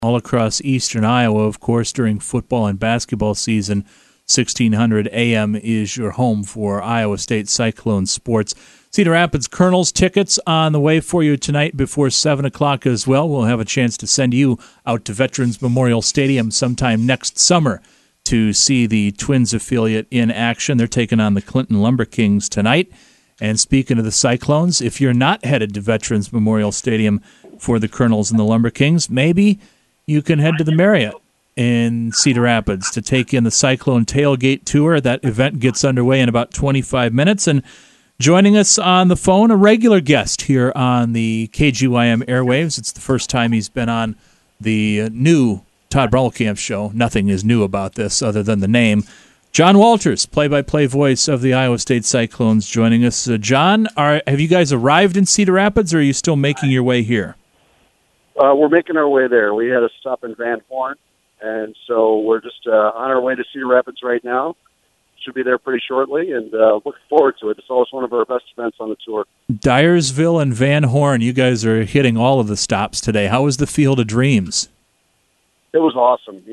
all across eastern Iowa, of course, during football and basketball season. 1600 AM is your home for Iowa State Cyclone sports. Cedar Rapids Colonels tickets on the way for you tonight before 7 o'clock as well. We'll have a chance to send you out to Veterans Memorial Stadium sometime next summer to see the Twins affiliate in action. They're taking on the Clinton Lumber Kings tonight. And speaking of the Cyclones, if you're not headed to Veterans Memorial Stadium for the Colonels and the Lumber Kings, maybe you can head to the Marriott in Cedar Rapids to take in the Cyclone Tailgate Tour. That event gets underway in about 25 minutes. And joining us on the phone, a regular guest here on the KGYM airwaves. It's the first time he's been on the new Todd Brommelkamp show. Nothing is new about this other than the name. John Walters, play-by-play voice of the Iowa State Cyclones, joining us. John, have you guys arrived in Cedar Rapids, or are you still making your way here? We're making our way there. We had a stop in Van Horn, and so we're just on our way to Cedar Rapids right now. Should be there pretty shortly, and looking forward to it. It's always one of our best events on the tour. Dyersville and Van Horn, you guys are hitting all of the stops today. How was the Field of Dreams? It was awesome.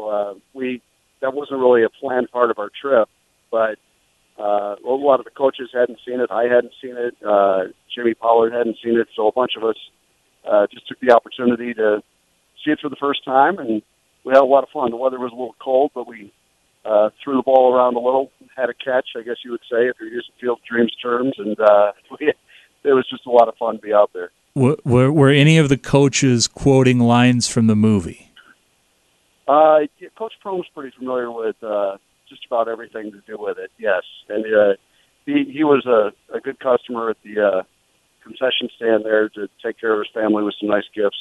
That wasn't really a planned part of our trip, but a lot of the coaches hadn't seen it. I hadn't seen it. Jimmy Pollard hadn't seen it, so a bunch of us just took the opportunity to see it for the first time, and we had a lot of fun. The weather was a little cold, but we threw the ball around a little, had a catch, I guess you would say, if you're using Field of Dreams terms, and it was just a lot of fun to be out there. Were any of the coaches quoting lines from the movie? Coach Prohm's pretty familiar with just about everything to do with it, yes. And he was a good customer at the concession stand there to take care of his family with some nice gifts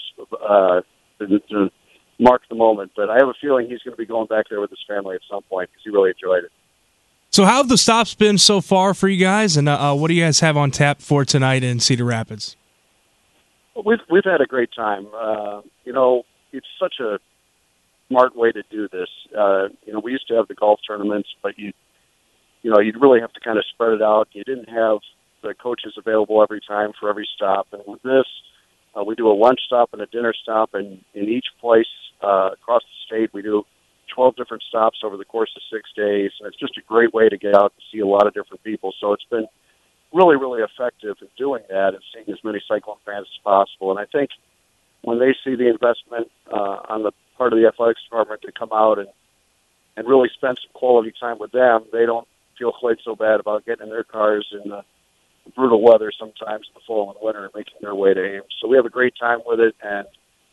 to mark the moment. But I have a feeling he's going to be going back there with his family at some point because he really enjoyed it. So how have the stops been so far for you guys, and what do you guys have on tap for tonight in Cedar Rapids? We've had a great time. It's such a smart way to do this. We used to have the golf tournaments, but you'd really have to kind of spread it out. You didn't have the coaches available every time for every stop. And with this, we do a lunch stop and a dinner stop, and in each place across the state, we do 12 different stops over the course of 6 days. And it's just a great way to get out and see a lot of different people. So it's been really, really effective in doing that and seeing as many Cyclone fans as possible. And I think when they see the investment on the part of the athletics department to come out and really spend some quality time with them, they don't feel quite so bad about getting in their cars in the brutal weather sometimes in the fall and winter and making their way to Ames. So we have a great time with it, and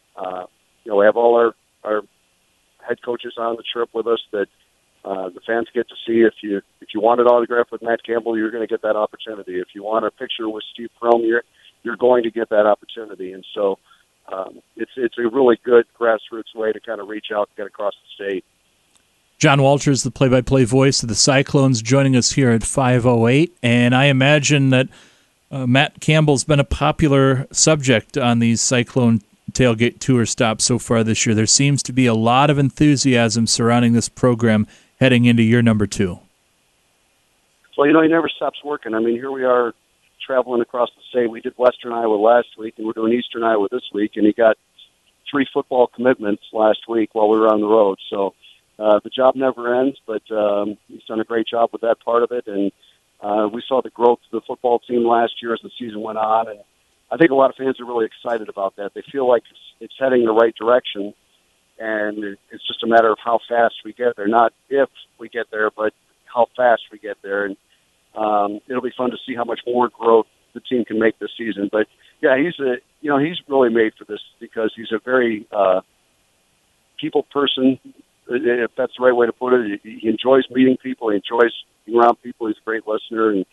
we have all our head coaches on the trip with us that the fans get to see. If you want an autograph with Matt Campbell, you're going to get that opportunity. If you want a picture with Steve Prohm, you're going to get that opportunity. And so it's a really good grassroots way to kind of reach out and get across the state. John Walters, the play-by-play voice of the Cyclones, joining us here at 5:08, and I imagine that Matt Campbell's been a popular subject on these Cyclone Tailgate Tour stops so far this year. There seems to be a lot of enthusiasm surrounding this program heading into year number 2. Well, he never stops working. I mean, here we are traveling across the state. We did Western Iowa last week, and we're doing Eastern Iowa this week, and he got 3 football commitments last week while we were on the road. So the job never ends, but he's done a great job with that part of it, and we saw the growth of the football team last year as the season went on, and I think a lot of fans are really excited about that. They feel like it's heading the right direction, and it's just a matter of how fast we get there. Not if we get there, but how fast we get there, and it'll be fun to see how much more growth the team can make this season. But yeah, he's really made for this because he's a very people person, if that's the right way to put it. He enjoys meeting people. He enjoys being around people. He's a great listener, and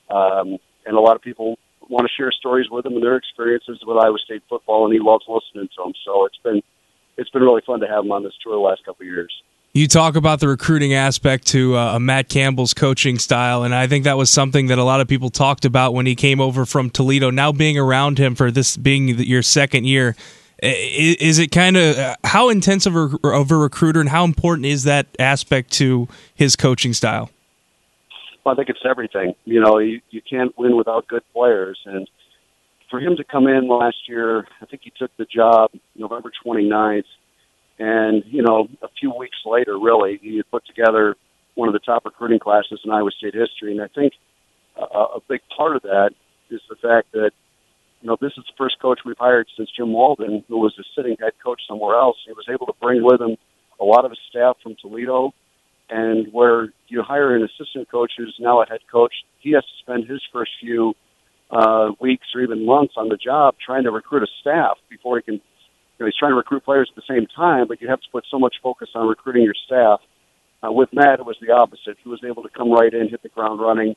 a lot of people want to share stories with him and their experiences with Iowa State football, and he loves listening to them. So it's been really fun to have him on this tour the last couple of years. You talk about the recruiting aspect to Matt Campbell's coaching style, and I think that was something that a lot of people talked about when he came over from Toledo. Now being around him for this being your second year, is it kind of how intense of a recruiter and how important is that aspect to his coaching style? Well, I think it's everything. You can't win without good players, and for him to come in last year, I think he took the job November 29th. And, you know, a few weeks later, really, he had put together one of the top recruiting classes in Iowa State history. And I think a big part of that is the fact that, you know, this is the first coach we've hired since Jim Walden, who was a sitting head coach somewhere else. He was able to bring with him a lot of his staff from Toledo. And where you hire an assistant coach who's now a head coach, he has to spend his first few weeks or even months on the job trying to recruit a staff before he can. You know, he's trying to recruit players at the same time, but you have to put so much focus on recruiting your staff. With Matt, it was the opposite. He was able to come right in, hit the ground running.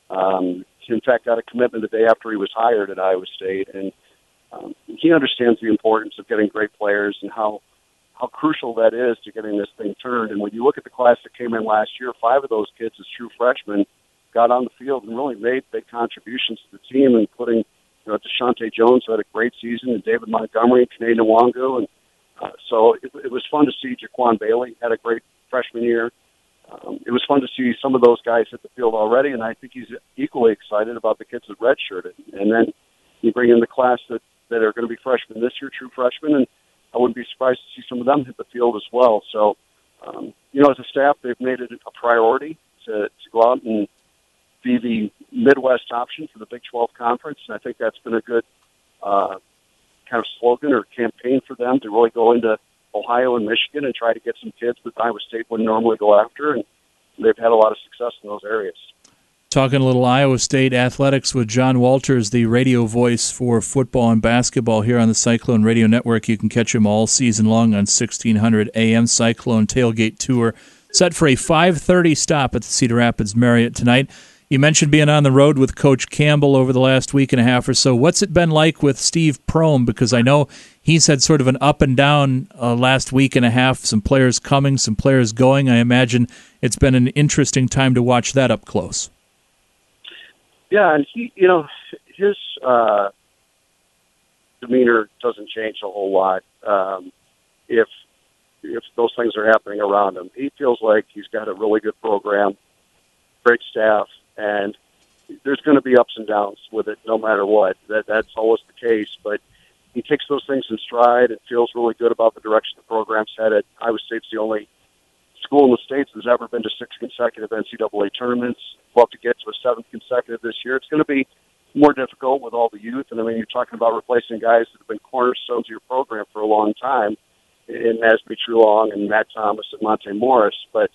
He, in fact, got a commitment the day after he was hired at Iowa State, and he understands the importance of getting great players and how crucial that is to getting this thing turned. And when you look at the class that came in last year, 5 of those kids as true freshmen got on the field and really made big contributions to the team, including, you know, Deshaunte Jones, who had a great season, and David Montgomery, Kane Nwangu. And so it was fun to see Jaquan Bailey had a great freshman year. It was fun to see some of those guys hit the field already, and I think he's equally excited about the kids that redshirted. And then you bring in the class that are going to be freshmen this year, true freshmen, and I wouldn't be surprised to see some of them hit the field as well. So, you know, as a staff, they've made it a priority to go out and be the Midwest option for the Big 12 Conference, and I think that's been a good kind of slogan or campaign for them to really go into Ohio and Michigan and try to get some kids that Iowa State wouldn't normally go after, and they've had a lot of success in those areas. Talking a little Iowa State athletics with John Walters, the radio voice for football and basketball here on the Cyclone Radio Network. You can catch him all season long on 1600 AM. Cyclone Tailgate Tour set for a 5:30 stop at the Cedar Rapids Marriott tonight. You mentioned being on the road with Coach Campbell over the last week and a half or so. What's it been like with Steve Prohm? Because I know he's had sort of an up and down last week and a half, some players coming, some players going. I imagine it's been an interesting time to watch that up close. Yeah, and he, you know, his demeanor doesn't change a whole lot if those things are happening around him. He feels like he's got a really good program, great staff, and there's going to be ups and downs with it no matter what. That's always the case, but he takes those things in stride and feels really good about the direction the program's headed. Iowa State's the only school in the States that's ever been to 6 consecutive NCAA tournaments. Love to get to a 7th consecutive this year. It's going to be more difficult with all the youth, and I mean, you're talking about replacing guys that have been cornerstones of your program for a long time, in Nasby Trulong and Matt Thomas and Monte Morris, but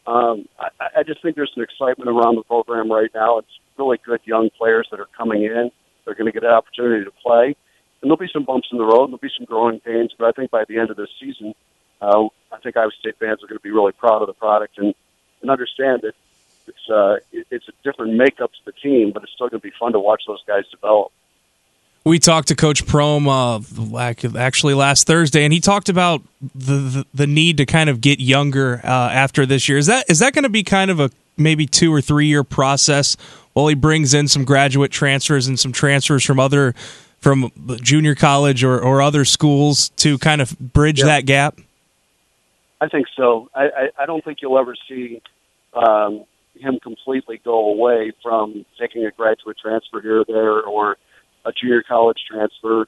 I just think there's an excitement around the program right now. It's really good young players that are coming in. They're going to get an opportunity to play. And there'll be some bumps in the road. There'll be some growing pains. But I think by the end of this season, I think Iowa State fans are going to be really proud of the product and understand that it's a different makeup to the team, but it's still going to be fun to watch those guys develop. We talked to Coach Prohm actually last Thursday, and he talked about the need to kind of get younger after this year. Is that going to be kind of a maybe 2 or 3 year process while he brings in some graduate transfers and some transfers from junior college or other schools to kind of bridge that gap? I think so. I don't think you'll ever see him completely go away from taking a graduate transfer here or there or a junior college transfer.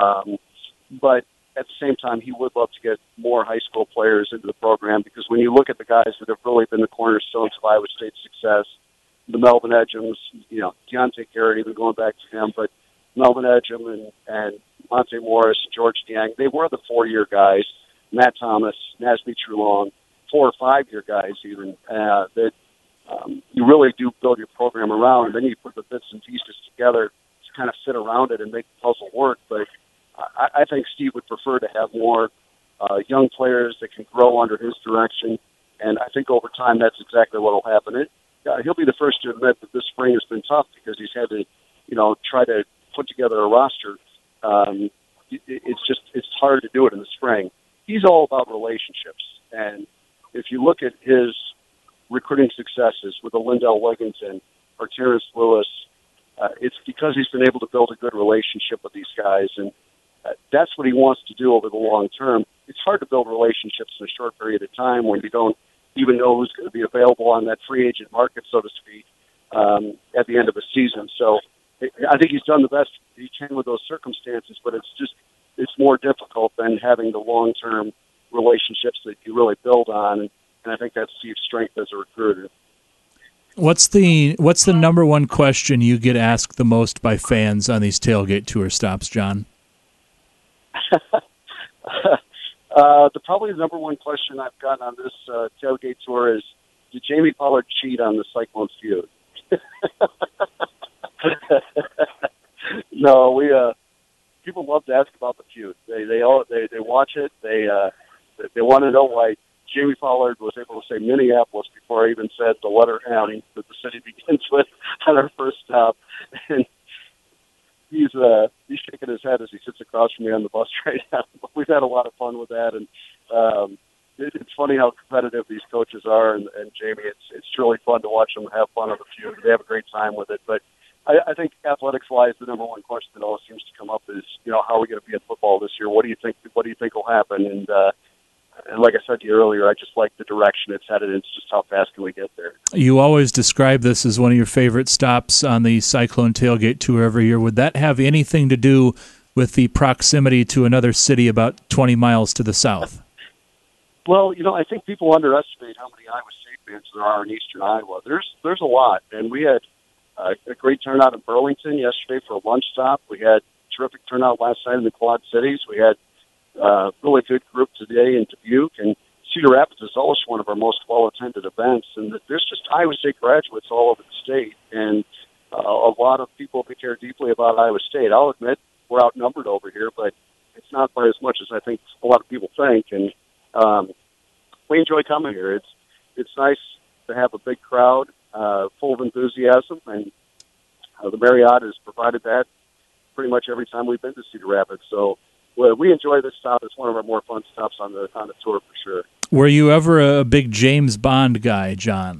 But at the same time, he would love to get more high school players into the program because when you look at the guys that have really been the cornerstones of Iowa State's success, the Melvin Edgems, you know, Deontay Garrett, even going back to him, but Melvin Edgem and Monte Morris, George Niang, they were the 4-year guys, Matt Thomas, Nasby Trulong, 4 or 5 year guys even, that you really do build your program around, and then you put the bits and pieces together to kind of sit around it and make the puzzle work. But I think Steve would prefer to have more young players that can grow under his direction, and I think over time that's exactly what will happen. He'll be the first to admit that this spring has been tough because he's had to, you know, try to put together a roster. It's hard to do it in the spring. He's all about relationships, and if you look at his recruiting successes with a Lindell Wigginton or Terrence Lewis, it's because he's been able to build a good relationship with these guys, and that's what he wants to do over the long term. It's hard to build relationships in a short period of time when you don't even know who's going to be available on that free agent market, so to speak, at the end of a season. So I think he's done the best he can with those circumstances, but it's more difficult than having the long-term relationships that you really build on, and I think that's Steve's strength as a recruiter. What's the number one question you get asked the most by fans on these tailgate tour stops, John? Probably the number one question I've gotten on this tailgate tour is, did Jamie Pollard cheat on the Cyclones feud? No, people love to ask about the feud. They watch it. They want to know why Jamie Pollard was able to say Minneapolis before I even said the letter M that the city begins with on our first stop. And he's shaking his head as he sits across from me on the bus right now. We've had a lot of fun with that, and it's funny how competitive these coaches are. And Jamie, it's really fun to watch them have fun on the feud. They have a great time with it. But I think athletics-wise, the number one question that always seems to come up is, how are we going to be in football this year? What do you think will happen? And like I said to you earlier, I just like the direction it's headed. It's just how fast can we get there. You always describe this as one of your favorite stops on the Cyclone Tailgate Tour every year. Would that have anything to do with the proximity to another city about 20 miles to the south? Well, I think people underestimate how many Iowa State fans there are in eastern Iowa. There's a lot, and we had a great turnout in Burlington yesterday for a lunch stop. We had terrific turnout last night in the Quad Cities. We had really good group today in Dubuque, and Cedar Rapids is always one of our most well-attended events. And there's just Iowa State graduates all over the state, and a lot of people that care deeply about Iowa State. I'll admit we're outnumbered over here, but it's not by as much as I think a lot of people think. And we enjoy coming here. It's nice to have a big crowd, full of enthusiasm, and the Marriott has provided that pretty much every time we've been to Cedar Rapids. So we enjoy this stop. It's one of our more fun stops on the tour for sure. Were you ever a big James Bond guy, John?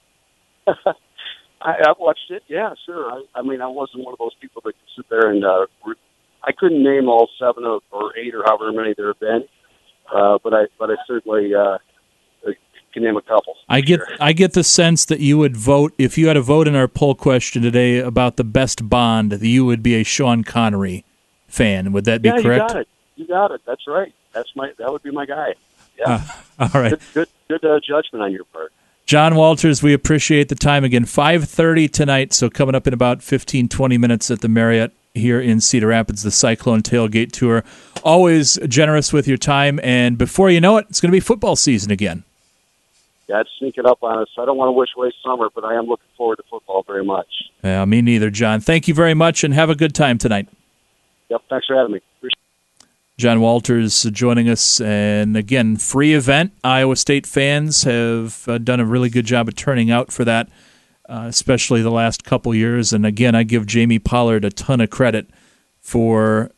I've watched it. Yeah, sure. I mean, I wasn't one of those people that could sit there and I couldn't name all 7 or 8 or however many there have been, but I certainly can name a couple. I get the sense that you would vote, if you had a vote in our poll question today about the best Bond, that you would be a Sean Connery fan. Would that be correct? You got it. That's right. That would be my guy. Yeah. All right. Good judgment on your part. John Walters, we appreciate the time again. 5:30 tonight, so coming up in about 15, 20 minutes at the Marriott here in Cedar Rapids, the Cyclone Tailgate Tour. Always generous with your time, and before you know it, it's going to be football season again. Yeah, it's sneaking up on us. I don't want to wish away summer, but I am looking forward to football very much. Yeah, me neither, John. Thank you very much, and have a good time tonight. Yep, thanks for having me. John Walters joining us, and again, free event. Iowa State fans have done a really good job of turning out for that, especially the last couple years. And again, I give Jamie Pollard a ton of credit for,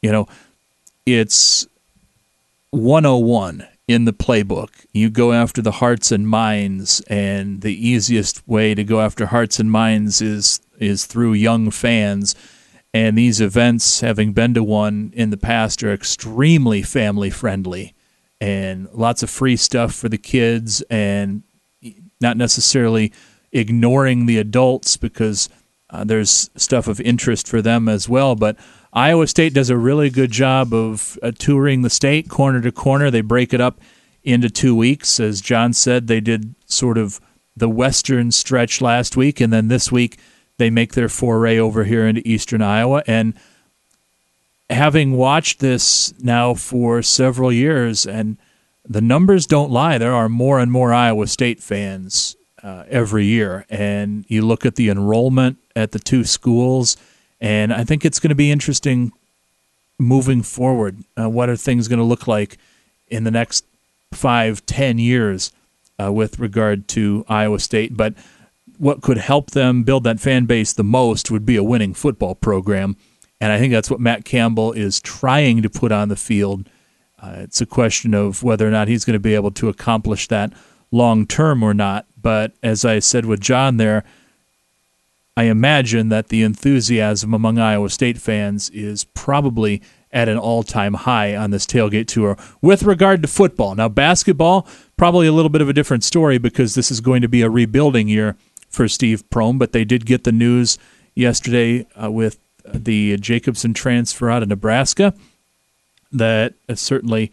it's 101 in the playbook. You go after the hearts and minds, and the easiest way to go after hearts and minds is through young fans. And these events, having been to one in the past, are extremely family-friendly and lots of free stuff for the kids, and not necessarily ignoring the adults because there's stuff of interest for them as well. But Iowa State does a really good job of touring the state corner to corner. They break it up into 2 weeks. As John said, they did sort of the western stretch last week, and then this week they make their foray over here into eastern Iowa. And having watched this now for several years, and the numbers don't lie, there are more and more Iowa State fans every year. And you look at the enrollment at the two schools, and I think it's going to be interesting moving forward. What are things going to look like in the next 5-10 years with regard to Iowa State? But what could help them build that fan base the most would be a winning football program, and I think that's what Matt Campbell is trying to put on the field. It's a question of whether or not he's going to be able to accomplish that long-term or not. But as I said with John there, I imagine that the enthusiasm among Iowa State fans is probably at an all-time high on this tailgate tour with regard to football. Now, basketball, probably a little bit of a different story because this is going to be a rebuilding year for Steve Prohm, but they did get the news yesterday with the Jacobson transfer out of Nebraska that certainly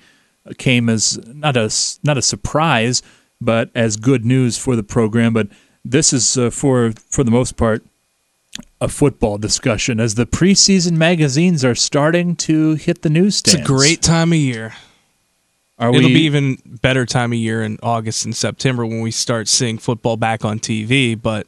came as not a surprise, but as good news for the program. But this is for the most part a football discussion as the preseason magazines are starting to hit the newsstands. It's a great time of year. It'll be even better time of year in August and September when we start seeing football back on TV. But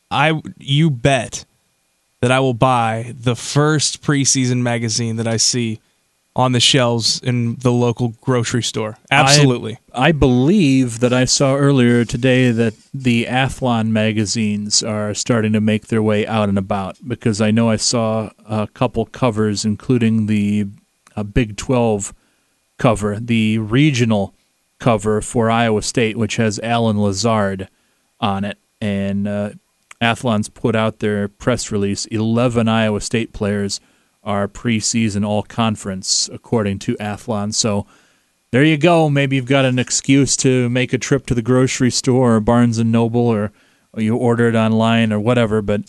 you bet that I will buy the first preseason magazine that I see on the shelves in the local grocery store. Absolutely. I believe that I saw earlier today that the Athlon magazines are starting to make their way out and about, because I know I saw a couple covers, including the Big 12 cover, the regional cover for Iowa State, which has Alan Lazard on it. And Athlon's put out their press release. 11 Iowa State players are preseason all-conference, according to Athlon. So there you go. Maybe you've got an excuse to make a trip to the grocery store or Barnes & Noble, or you order it online or whatever. But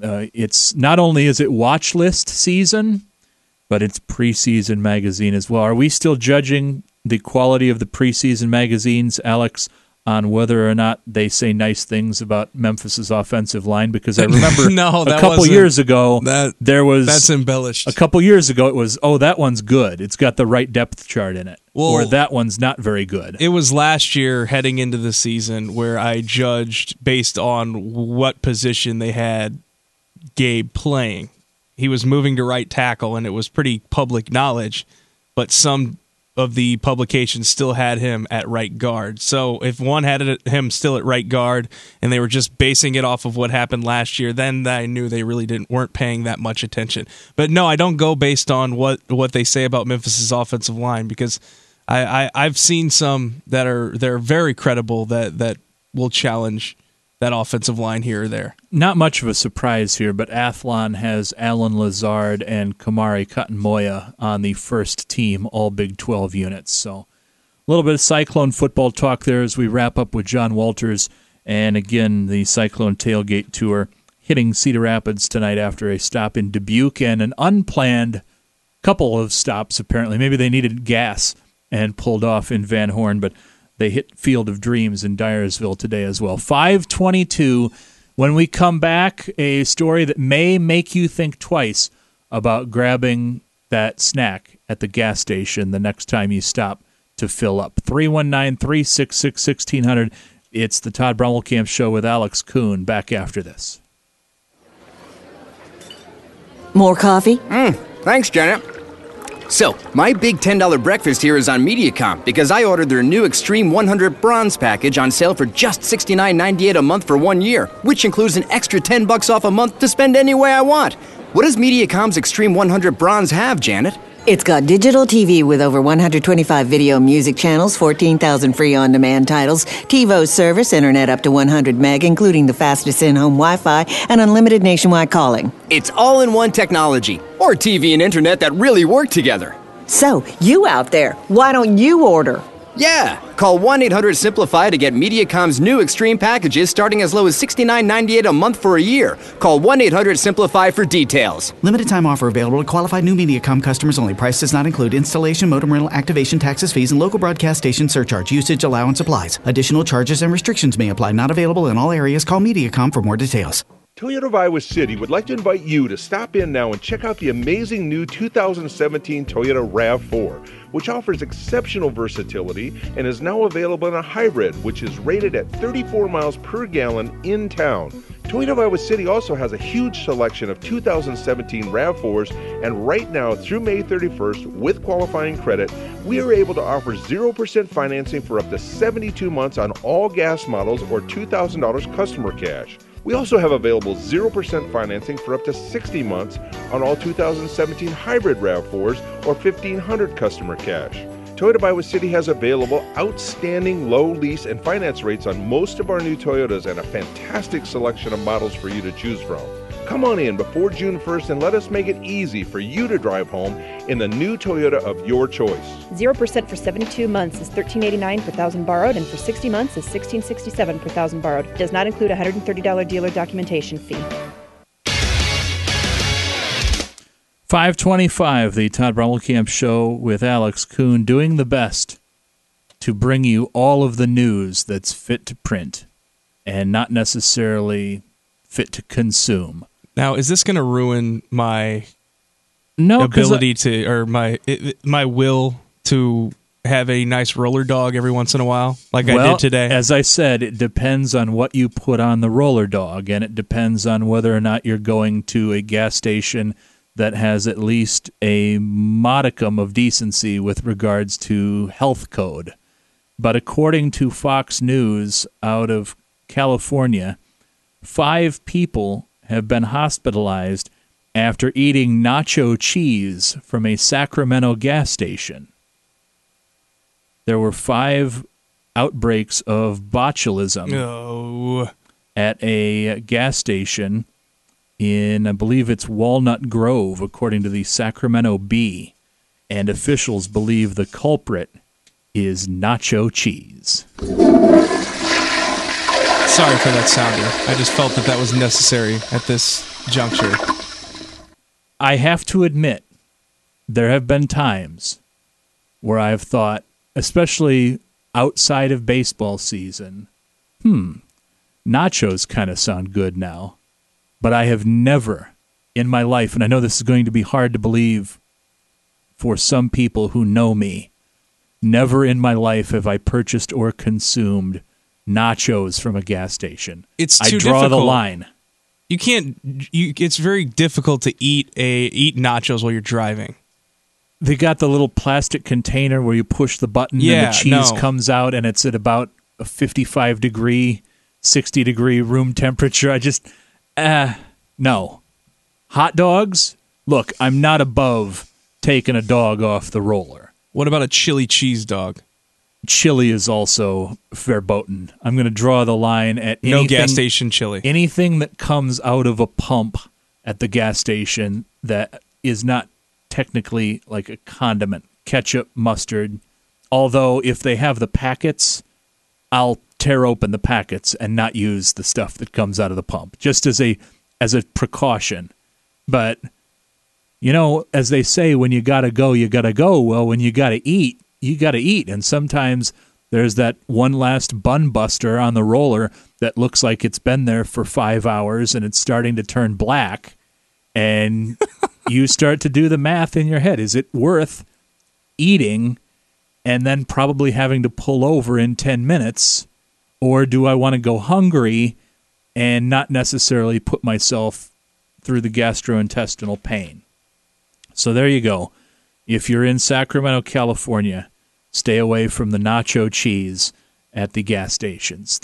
it's not only is it watch list season, but it's preseason magazine as well. Are we still judging the quality of the preseason magazines, Alex, on whether or not they say nice things about Memphis's offensive line? Because I remember a couple years ago, that's embellished. A couple years ago, it was, that one's good. It's got the right depth chart in it. Or that one's not very good. It was last year heading into the season where I judged based on what position they had Gabe playing. He was moving to right tackle, and it was pretty public knowledge, but some of the publications still had him at right guard. So if one had him still at right guard and they were just basing it off of what happened last year, then I knew they really weren't paying that much attention. But no, I don't go based on what they say about Memphis's offensive line, because I've seen some they're very credible that will challenge that offensive line here or there. Not much of a surprise here, but Athlon has Alan Lazard and Kamari Kuttenmoya on the first team, all Big 12 units. So a little bit of Cyclone football talk there as we wrap up with John Walters. And again, the Cyclone Tailgate Tour hitting Cedar Rapids tonight after a stop in Dubuque and an unplanned couple of stops, apparently. Maybe they needed gas and pulled off in Van Horn, but they hit Field of Dreams in Dyersville today as well. 5:22. When we come back, a story that may make you think twice about grabbing that snack at the gas station the next time you stop to fill up. 319-366-1600. It's the Todd Brommelkamp Show with Alex Kuhn. Back after this. More coffee? Thanks, Janet. So, my big $10 breakfast here is on Mediacom because I ordered their new Extreme 100 Bronze package on sale for just $69.98 a month for 1 year, which includes an extra $10 off a month to spend any way I want. What does Mediacom's Extreme 100 Bronze have, Janet? It's got digital TV with over 125 video music channels, 14,000 free on-demand titles, TiVo service, internet up to 100 meg, including the fastest in-home Wi-Fi, and unlimited nationwide calling. It's all-in-one technology, or TV and internet that really work together. So, you out there, why don't you order? Yeah! Call 1-800-SIMPLIFY to get Mediacom's new Extreme packages starting as low as $69.98 a month for a year. Call 1-800-SIMPLIFY for details. Limited time offer available to qualified new Mediacom customers only. Price does not include installation, modem rental, activation, taxes, fees, and local broadcast station surcharge. Usage allowance applies. Additional charges and restrictions may apply. Not available in all areas. Call Mediacom for more details. Toyota of Iowa City would like to invite you to stop in now and check out the amazing new 2017 Toyota RAV4, which offers exceptional versatility and is now available in a hybrid, which is rated at 34 miles per gallon in town. Toyota of Iowa City also has a huge selection of 2017 RAV4s, and right now through May 31st, with qualifying credit, we are able to offer 0% financing for up to 72 months on all gas models or $2,000 customer cash. We also have available 0% financing for up to 60 months on all 2017 hybrid RAV4s or $1,500 customer cash. Toyota of Iowa City has available outstanding low lease and finance rates on most of our new Toyotas and a fantastic selection of models for you to choose from. Come on in before June 1st and let us make it easy for you to drive home in the new Toyota of your choice. 0% for 72 months is $1,389 per thousand borrowed, and for 60 months is $1,667 per thousand borrowed. Does not include a $130 dealer documentation fee. 5:25, the Todd Brommelkamp Show with Alex Kuhn, doing the best to bring you all of the news that's fit to print and not necessarily fit to consume. Now, is this going to ruin my ability my will to have a nice roller dog every once in a while, like I did today? As I said, it depends on what you put on the roller dog, and it depends on whether or not you're going to a gas station that has at least a modicum of decency with regards to health code. But according to Fox News out of California, 5 people have been hospitalized after eating nacho cheese from a Sacramento gas station. There were 5 outbreaks of botulism at a gas station in, I believe it's Walnut Grove, according to the Sacramento Bee, and officials believe the culprit is nacho cheese. Sorry for that sounder. I just felt that was necessary at this juncture. I have to admit, there have been times where I've thought, especially outside of baseball season, nachos kind of sound good now. But I have never in my life, and I know this is going to be hard to believe for some people who know me, never in my life have I purchased or consumed nachos from a gas station. It's too I draw difficult. the line. You can't. It's very difficult to eat nachos while you're driving. They got the little plastic container where you push the button and the cheese comes out, and it's at about a 55-degree, 60-degree room temperature. I just, no. Hot dogs? Look, I'm not above taking a dog off the roller. What about a chili cheese dog? Chili is also verboten. I'm going to draw the line at anything, no gas station chili. Anything that comes out of a pump at the gas station that is not technically like a condiment, ketchup, mustard. Although if they have the packets, I'll tear open the packets and not use the stuff that comes out of the pump, just as a precaution. But, you know, as they say, when you gotta go, you gotta go. Well, when you gotta eat, you gotta eat. And sometimes there's that one last bun buster on the roller that looks like it's been there for 5 hours and it's starting to turn black. And you start to do the math in your head. Is it worth eating and then probably having to pull over in 10 minutes? Or do I want to go hungry and not necessarily put myself through the gastrointestinal pain? So there you go. If you're in Sacramento, California, stay away from the nacho cheese at the gas stations.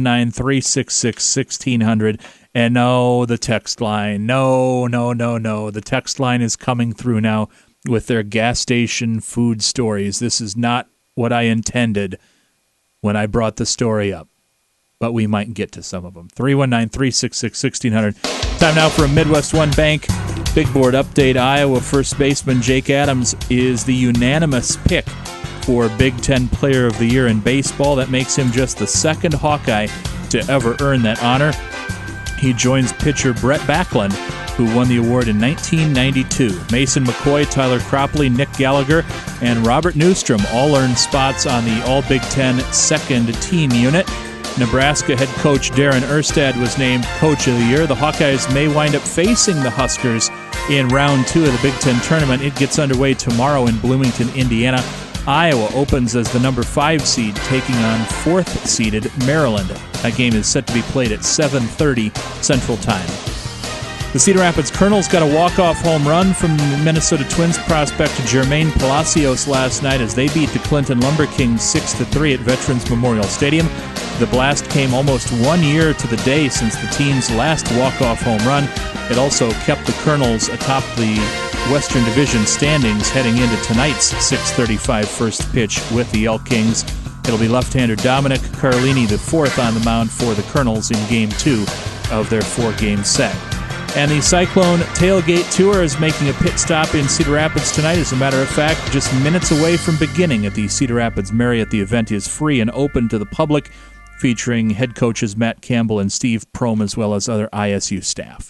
319-366-1600. And no, the text line. No. The text line is coming through now with their gas station food stories. This is not what I intended when I brought the story up, but we might get to some of them. 319-366-1600. Time now for a Midwest One Bank Big Board update. Iowa first baseman Jake Adams is the unanimous pick for Big Ten Player of the Year in baseball. That makes him just the second Hawkeye to ever earn that honor. He joins pitcher Brett Backlund, who won the award in 1992. Mason McCoy, Tyler Cropley, Nick Gallagher, and Robert Newstrom all earned spots on the All-Big Ten second team unit. Nebraska head coach Darren Erstad was named Coach of the Year. The Hawkeyes may wind up facing the Huskers in round 2 of the Big Ten tournament. It gets underway tomorrow in Bloomington, Indiana. Iowa opens as the number 5 seed, taking on 4th-seeded Maryland. That game is set to be played at 7:30 Central Time. The Cedar Rapids Colonels got a walk-off home run from the Minnesota Twins prospect Jermaine Palacios last night as they beat the Clinton Lumber Kings 6-3 at Veterans Memorial Stadium. The blast came almost 1 year to the day since the team's last walk-off home run. It also kept the Colonels atop the Western Division standings heading into tonight's 6:35 first pitch with the Elk Kings. It'll be left-hander Dominic Carlini IV on the mound for the Colonels in Game 2 of their 4-game set. And the Cyclone Tailgate Tour is making a pit stop in Cedar Rapids tonight. As a matter of fact, just minutes away from beginning at the Cedar Rapids Marriott. The event is free and open to the public, featuring head coaches Matt Campbell and Steve Prohm, as well as other ISU staff.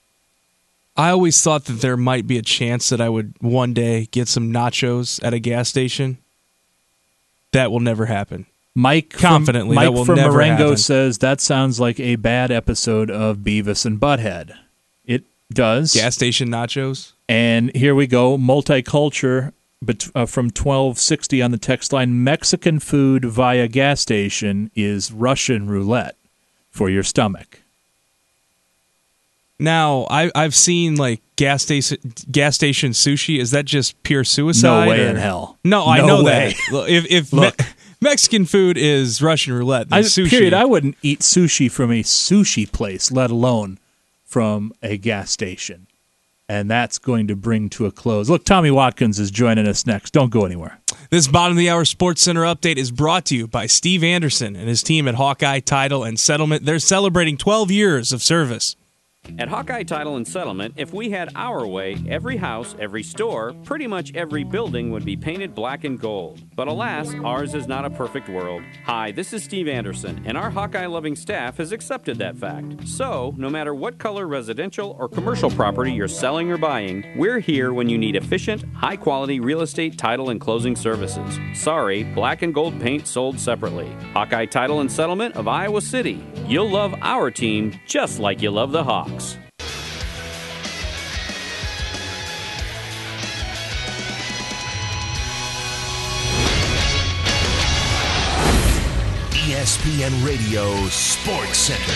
I always thought that there might be a chance that I would one day get some nachos at a gas station. that will never happen. Mike confidently, Mike that will from never Marengo happen. says that sounds like a bad episode of Beavis and Butthead. It does. Gas station nachos. And here we go, multicultural, but from 1260 on the text line, Mexican food via gas station is Russian roulette for your stomach. Now, I've seen like gas station sushi. Is that just pure suicide? No way in hell. No, I No know way. that. If Look. Mexican food is Russian roulette, then sushi. Period. I wouldn't eat sushi from a sushi place, let alone from a gas station. And that's going to bring to a close. Look, Tommy Watkins is joining us next. Don't go anywhere. This bottom of the hour Sports Center update is brought to you by Steve Anderson and his team at Hawkeye Title and Settlement. They're celebrating 12 years of service. At Hawkeye Title and Settlement, if we had our way, every house, every store, pretty much every building would be painted black and gold. But alas, ours is not a perfect world. Hi, this is Steve Anderson, and our Hawkeye-loving staff has accepted that fact. So, no matter what color residential or commercial property you're selling or buying, we're here when you need efficient, high-quality real estate title and closing services. Sorry, black and gold paint sold separately. Hawkeye Title and Settlement of Iowa City. You'll love our team just like you love the Hawks. ESPN Radio Sports Center.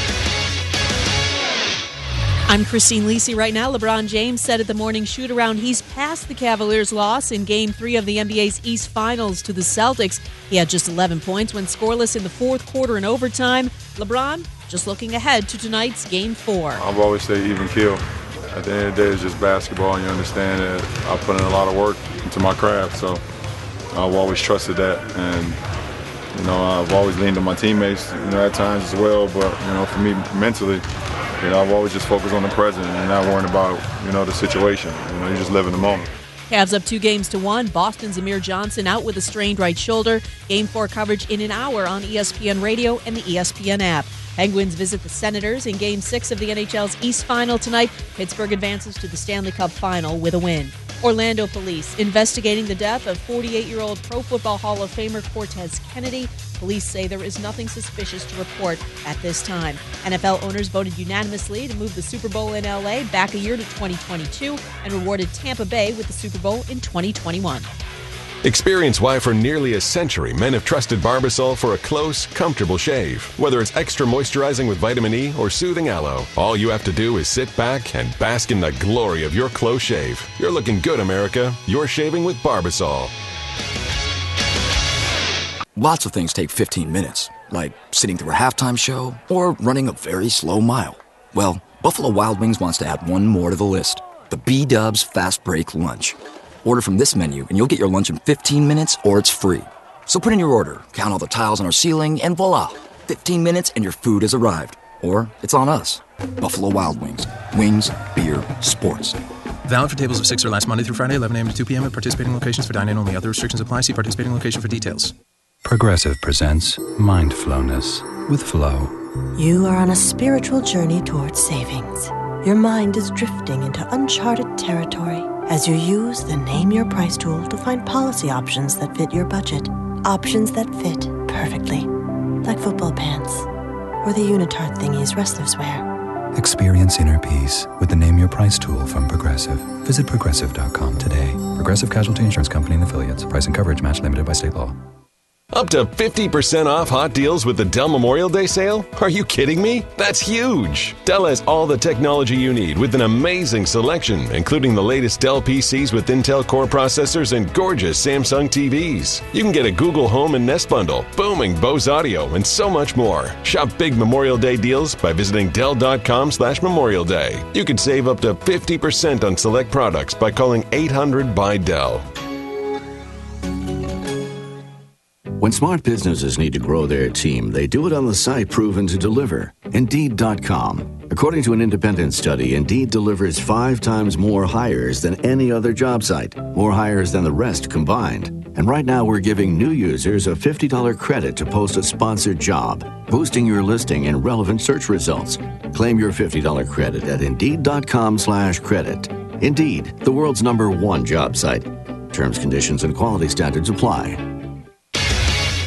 I'm Christine Lisi. Right now, LeBron James said at the morning shoot-around he's past the Cavaliers' loss in Game 3 of the NBA's East Finals to the Celtics. He had just 11 points, went scoreless in the fourth quarter and overtime. LeBron just looking ahead to tonight's Game 4. I've always said even kill. At the end of the day, it's just basketball, and you understand that I put in a lot of work into my craft, so I've always trusted that. And, I've always leaned on my teammates, at times as well. But, for me mentally, I've always just focused on the present and not worrying about, the situation. You just live in the moment. Cavs up 2-1. Boston's Amir Johnson out with a strained right shoulder. Game 4 coverage in an hour on ESPN Radio and the ESPN app. Penguins visit the Senators in Game 6 of the NHL's East Final tonight. Pittsburgh advances to the Stanley Cup Final with a win. Orlando police investigating the death of 48-year-old Pro Football Hall of Famer Cortez Kennedy. Police say there is nothing suspicious to report at this time. NFL owners voted unanimously to move the Super Bowl in L.A. back a year to 2022 and rewarded Tampa Bay with the Super Bowl in 2021. Experience why for nearly a century men have trusted Barbasol for a close, comfortable shave. Whether it's extra moisturizing with vitamin E or soothing aloe, all you have to do is sit back and bask in the glory of your close shave. You're looking good, America. You're shaving with Barbasol. Lots of things take 15 minutes, like sitting through a halftime show or running a very slow mile. Well, Buffalo Wild Wings wants to add one more to the list, the B-Dubs Fast Break Lunch. Order from this menu and you'll get your lunch in 15 minutes or it's free. So put in your order, count all the tiles on our ceiling, and voila, 15 minutes and your food has arrived. Or it's on us. Buffalo Wild Wings. Wings, beer, sports. Valid for tables of 6 or less Monday through Friday, 11 a.m. to 2 p.m. at participating locations. For dine-in only. Other restrictions apply. See participating location for details. Progressive presents Mindfulness with Flow. You are on a spiritual journey towards savings. Your mind is drifting into uncharted territory as you use the Name Your Price tool to find policy options that fit your budget. Options that fit perfectly. Like football pants or the unitard thingies wrestlers wear. Experience inner peace with the Name Your Price tool from Progressive. Visit Progressive.com today. Progressive Casualty Insurance Company and Affiliates. Price and coverage match limited by state law. Up to 50% off hot deals with the Dell Memorial Day sale? Are you kidding me? That's huge! Dell has all the technology you need with an amazing selection, including the latest Dell PCs with Intel Core processors and gorgeous Samsung TVs. You can get a Google Home and Nest bundle, booming Bose audio, and so much more. Shop big Memorial Day deals by visiting Dell.com/Memorial Day. You can save up to 50% on select products by calling 800-BY-DELL. When smart businesses need to grow their team, they do it on the site proven to deliver, Indeed.com. According to an independent study, Indeed delivers 5 times more hires than any other job site, more hires than the rest combined. And right now we're giving new users a $50 credit to post a sponsored job, boosting your listing in relevant search results. Claim your $50 credit at Indeed.com/credit. Indeed, the world's #1 job site. Terms, conditions, and quality standards apply.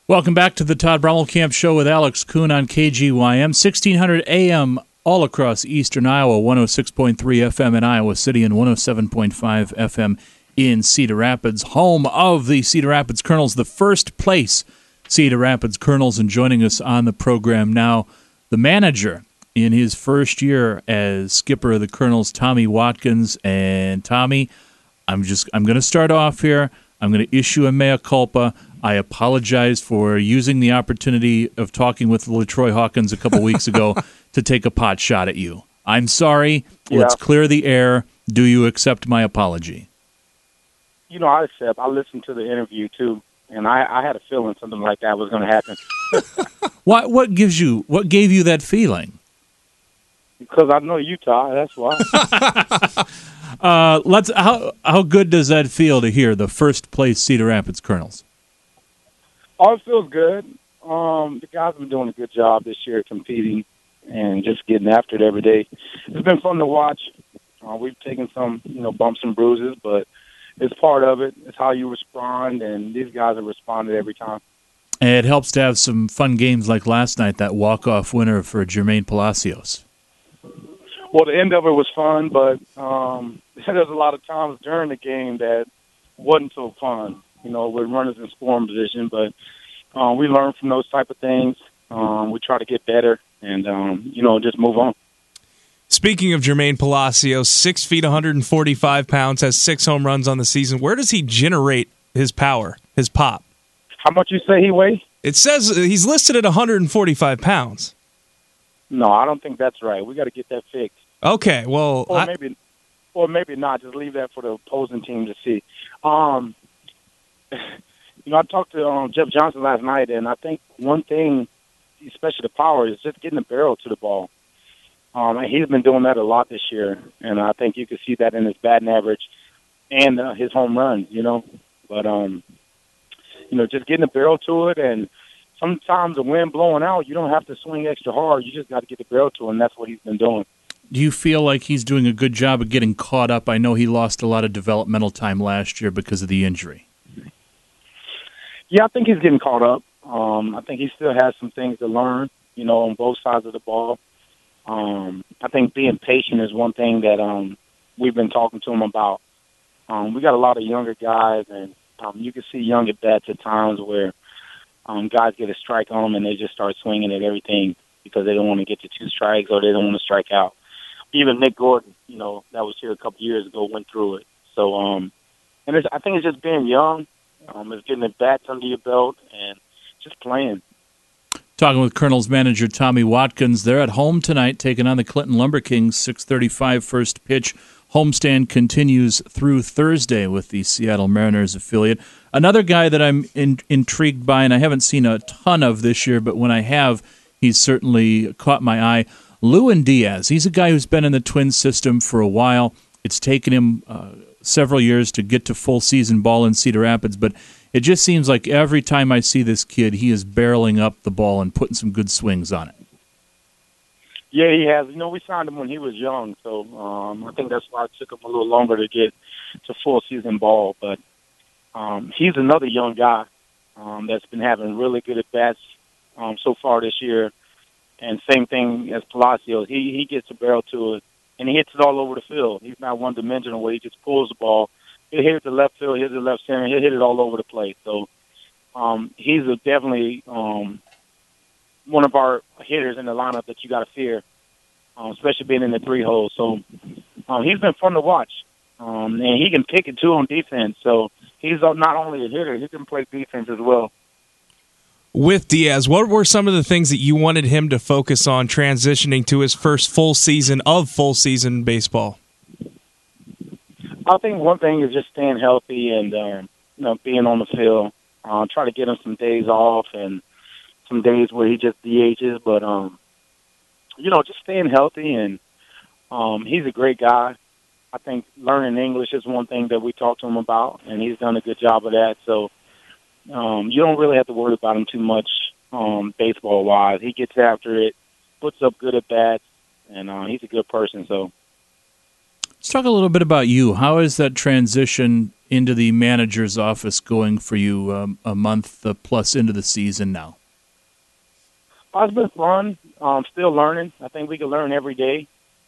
Welcome back to the Todd Brommelkamp Show with Alex Kuhn on KGYM, 1600 AM all across eastern Iowa, 106.3 FM in Iowa City and 107.5 FM in Cedar Rapids, home of the Cedar Rapids Colonels, the first place Cedar Rapids Colonels. And joining us on the program now, the manager in his first year as skipper of the Colonels, Tommy Watkins. And Tommy, I'm going to start off here. I'm going to issue a mea culpa. I apologize for using the opportunity of talking with LaTroy Hawkins a couple weeks ago to take a pot shot at you. I'm sorry. Yeah. Let's clear the air. Do you accept my apology? I accept. I listened to the interview, too, and I had a feeling something like that was going to happen. What gave you that feeling? Because I know Utah, that's why. How good does that feel to hear the first place Cedar Rapids Colonels? Oh, it feels good. The guys have been doing a good job this year competing and just getting after it every day. It's been fun to watch. We've taken some, bumps and bruises, but it's part of it. It's how you respond, and these guys have responded every time. And it helps to have some fun games like last night, that walk-off winner for Jermaine Palacios. Well, the end of it was fun, but there's a lot of times during the game that wasn't so fun, with runners in scoring position. But we learn from those type of things. We try to get better and, just move on. Speaking of Jermaine Palacios, 6 feet, 145 pounds, has 6 home runs on the season. Where does he generate his power, his pop? How much you say he weighs? It says he's listed at 145 pounds. No, I don't think that's right. We got to get that fixed. Okay, well, or maybe not. Just leave that for the opposing team to see. I talked to Jeff Johnson last night, and I think one thing, especially the power, is just getting the barrel to the ball. And he's been doing that a lot this year, and I think you can see that in his batting average and his home runs. But just getting the barrel to it, and sometimes the wind blowing out, you don't have to swing extra hard. You just got to get the barrel to it, and that's what he's been doing. Do you feel like he's doing a good job of getting caught up? I know he lost a lot of developmental time last year because of the injury. Yeah, I think he's getting caught up. I think he still has some things to learn, on both sides of the ball. I think being patient is one thing that we've been talking to him about. We got a lot of younger guys, and you can see young at bats at times where guys get a strike on them and they just start swinging at everything because they don't want to get to 2 strikes or they don't want to strike out. Even Nick Gordon, that was here a couple years ago, went through it. So, I think it's just being young. It's getting the bats under your belt and just playing. Talking with Colonels manager Tommy Watkins. They're at home tonight taking on the Clinton Lumber Kings, 6:35 first pitch. Homestand continues through Thursday with the Seattle Mariners affiliate. Another guy that I'm intrigued by, and I haven't seen a ton of this year, but when I have, he's certainly caught my eye. Lewin Diaz. He's a guy who's been in the Twins system for a while. It's taken him several years to get to full season ball in Cedar Rapids, but it just seems like every time I see this kid, he is barreling up the ball and putting some good swings on it. Yeah, he has. We signed him when he was young, so I think that's why it took him a little longer to get to full season ball. But he's another young guy that's been having really good at-bats so far this year. And same thing as Palacios. He gets a barrel to it, and he hits it all over the field. He's not one-dimensional where he just pulls the ball. He'll hit it to left field, hit it to left center, he'll hit it all over the place. So he's definitely one of our hitters in the lineup that you got to fear, especially being in the 3-hole. So he's been fun to watch, and he can pick it, too, on defense. So he's not only a hitter, he can play defense as well. With Diaz, what were some of the things that you wanted him to focus on transitioning to his first full season baseball? I think one thing is just staying healthy and being on the field. Try to get him some days off and some days where he just DHs, but just staying healthy. And he's a great guy. I think learning English is one thing that we talked to him about, and he's done a good job of that. So you don't really have to worry about him too much baseball-wise. He gets after it, puts up good at-bats, and he's a good person. So Let's talk a little bit about you. How is that transition into the manager's office going for you a month plus into the season now? It's been fun. Still learning. I think we can learn every day.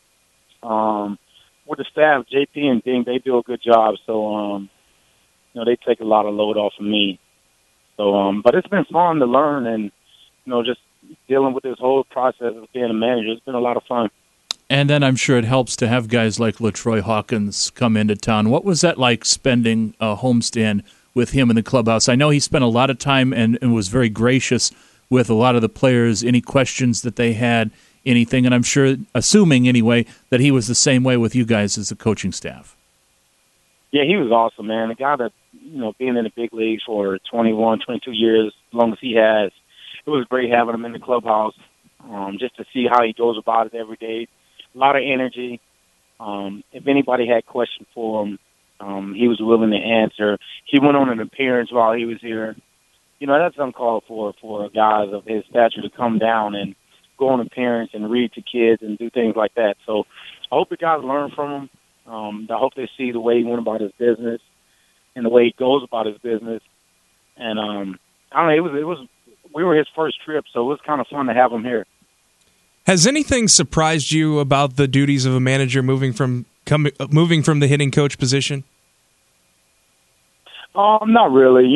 With the staff, JP and Ding, they do a good job. So, they take a lot of load off of me. So, but it's been fun to learn and, just dealing with this whole process of being a manager. It's been a lot of fun. And then I'm sure it helps to have guys like LaTroy Hawkins come into town. What was that like spending a homestand with him in the clubhouse? I know he spent a lot of time and was very gracious with a lot of the players, any questions that they had, anything. And I'm sure, assuming anyway, that he was the same way with you guys as the coaching staff. Yeah, he was awesome, man. A guy that, being in the big leagues for 21, 22 years, as long as he has, it was great having him in the clubhouse just to see how he goes about it every day. A lot of energy. If anybody had questions for him, he was willing to answer. He went on an appearance while he was here. That's uncalled for guys of his stature to come down and go on appearance and read to kids and do things like that. So I hope the guys learn from him. I hope they see the way he went about his business and the way he goes about his business. And I don't know, we were his first trip, so it was kind of fun to have him here. Has anything surprised you about the duties of a manager moving from the hitting coach position? Not really.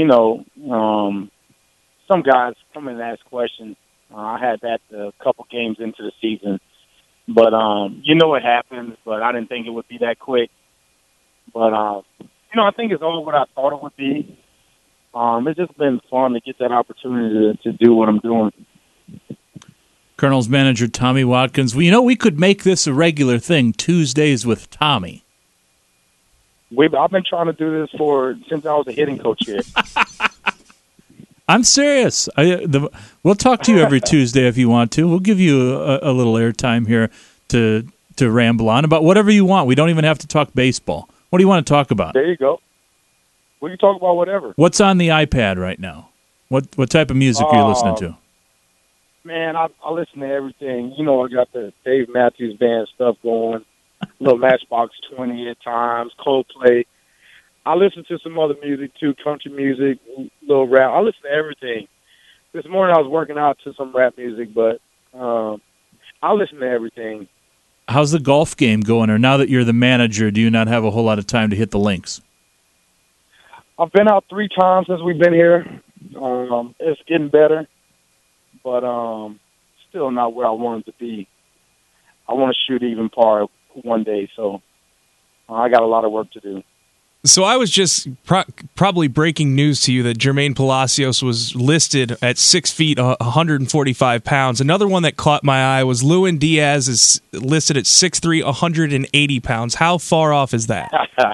Some guys come in and ask questions. I had that a couple games into the season. But, it happens, but I didn't think it would be that quick. But, I think it's all what I thought it would be. It's just been fun to get that opportunity to do what I'm doing. Colonel's manager, Tommy Watkins. We could make this a regular thing, Tuesdays with Tommy. I've been trying to do this since I was a hitting coach here. I'm serious. We'll talk to you every Tuesday if you want to. We'll give you a little airtime here to ramble on about whatever you want. We don't even have to talk baseball. What do you want to talk about? There you go. We can talk about whatever. What's on the iPad right now? What type of music are you listening to? Man, I listen to everything. I got the Dave Matthews Band stuff going, little Matchbox 20 at times, Coldplay. I listen to some other music, too, country music, little rap. I listen to everything. This morning I was working out to some rap music, but I listen to everything. How's the golf game going? Or now that you're the manager, do you not have a whole lot of time to hit the links? I've been out 3 times since we've been here. It's getting better, but still not where I want it to be. I want to shoot even par one day, so I got a lot of work to do. So I was just probably breaking news to you that Jermaine Palacios was listed at 6 feet, 145 pounds. Another one that caught my eye was Lewin Diaz is listed at 6'3", 180 pounds. How far off is that?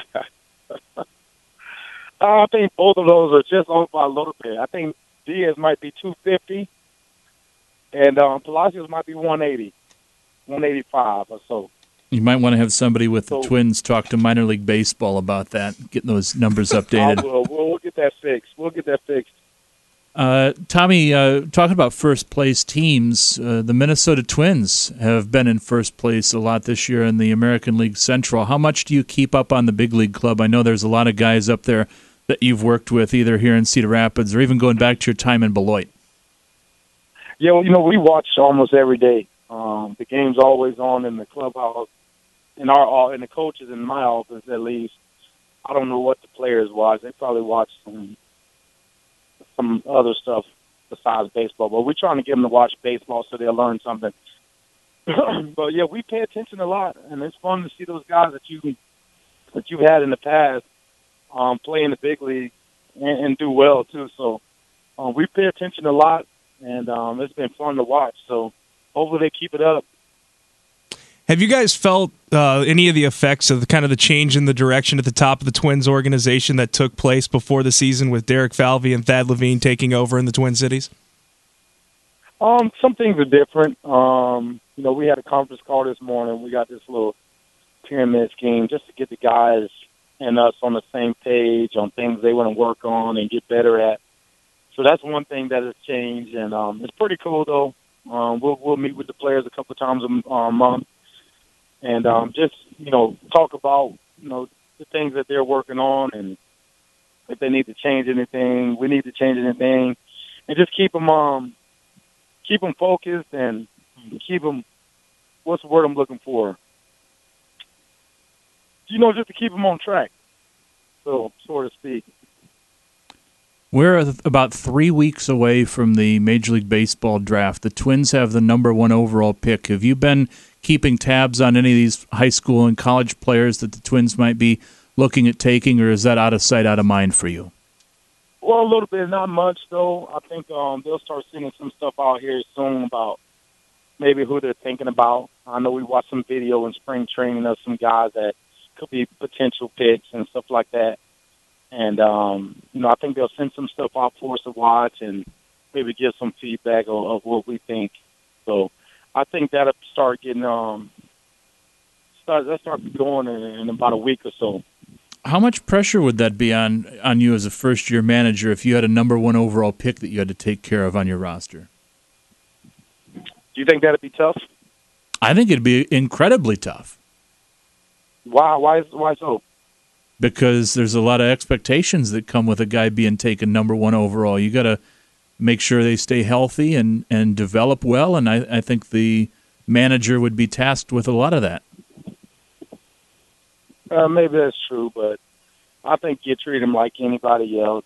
I think both of those are just off by a little bit. I think Diaz might be 250, and Palacios might be 180, 185 or so. You might want to have somebody with the Twins talk to minor league baseball about that, getting those numbers updated. We'll get that fixed. Tommy, talking about first place teams, the Minnesota Twins have been in first place a lot this year in the American League Central. How much do you keep up on the big league club? I know there's a lot of guys up there that you've worked with, either here in Cedar Rapids or even going back to your time in Beloit. Yeah, well, we watch almost every day. The game's always on in the clubhouse. In the coaches in my office, at least, I don't know what the players watch. They probably watch some other stuff besides baseball. But we're trying to get them to watch baseball so they'll learn something. But yeah, we pay attention a lot, and it's fun to see those guys that you've had in the past play in the big league and do well too. So we pay attention a lot, and it's been fun to watch. So hopefully they keep it up. Have you guys felt any of the effects of the change in the direction at the top of the Twins organization that took place before the season with Derek Falvey and Thad Levine taking over in the Twin Cities? Some things are different. We had a conference call this morning. We got this little pyramid scheme just to get the guys and us on the same page on things they want to work on and get better at. So that's one thing that has changed, and it's pretty cool, though. We'll meet with the players a couple of times a month. and just talk about the things that they're working on, and if they need to change anything, we need to change anything, and just keep them focused and keep them. What's the word I'm looking for? Just to keep them on track, so to speak. We're about 3 weeks away from the Major League Baseball draft. The Twins have the number 1 overall pick. Have you been keeping tabs on any of these high school and college players that the Twins might be looking at taking, or is that out of sight, out of mind for you? Well, a little bit, not much, though. I think they'll start seeing some stuff out here soon about maybe who they're thinking about. I know we watched some video in spring training of some guys that could be potential picks and stuff like that. And, I think they'll send some stuff out for us to watch and maybe give some feedback of what we think. So I think that'll start getting start going in about a week or so. How much pressure would that be on you as a first-year manager if you had a number 1 overall pick that you had to take care of on your roster? Do you think that'd be tough? I think it'd be incredibly tough. Wow, why so? Because there's a lot of expectations that come with a guy being taken number 1 overall. You got to make sure they stay healthy and develop well, and I think the manager would be tasked with a lot of that. Maybe that's true, but I think you treat him like anybody else.